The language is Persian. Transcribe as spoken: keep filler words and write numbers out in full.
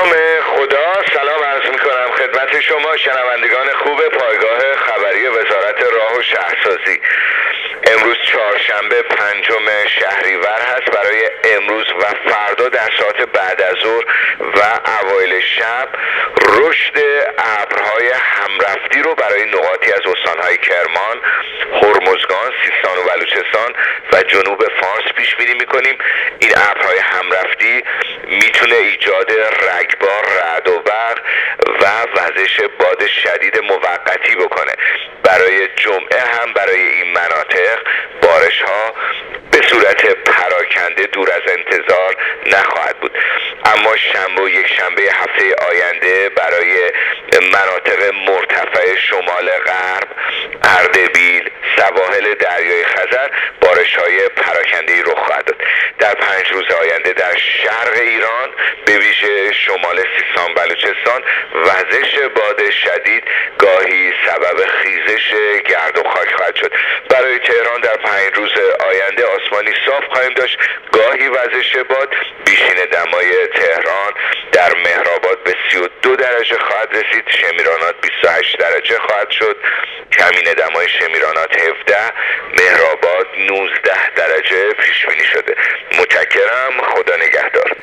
نام خدا. سلام عرض میکنم خدمت شما شنوندگان خوب پایگاه خبری وزارت راه و شهرسازی. امروز چهارشنبه پنجم شهریور هست. برای امروز و فردا در ساعت بعد از ظهر و اوایل شب رشد ابرهای همرفتی رو برای نقاطی از استانهای کرمان، هرمزگان، سیستان و بلوچستان و جنوب فارس پیش بینی میکنیم. این ابرهای همرفتی میتونه ایجاد رگبار، رعد و برق و وزش باد شدید موقتی بکنه. برای جمعه هم برای این مناطق بارش ها به صورت پراکنده دور از انتظار نخواهد بود. اما شنبه و یک شنبه هفته آینده برای مناطق مرتفع شمال غرب، اردبیل، سواحل دریای خزر بارش های پراکنده‌ای رخ خواهد داد. در پنج روز آینده در شرق ایران به ویژه شمال سیستان بلوچستان وزش باد شدید گاهی سبب خیزش گرد و خاک خواهد شد. برای تهران در پنج روز آینده آسمانی صاف خواهیم داشت، گاهی وزش باد. بیشین دمای تهران در مهرآباد به سی و دو درجه خواهد رسید، شمیرانات بیست و هشت درجه خواهد شد، کمین دمای شمیرانات هفده، مهرآباد نوزده درجه پیش بینی شده. متشکرم، خدا نگهدار.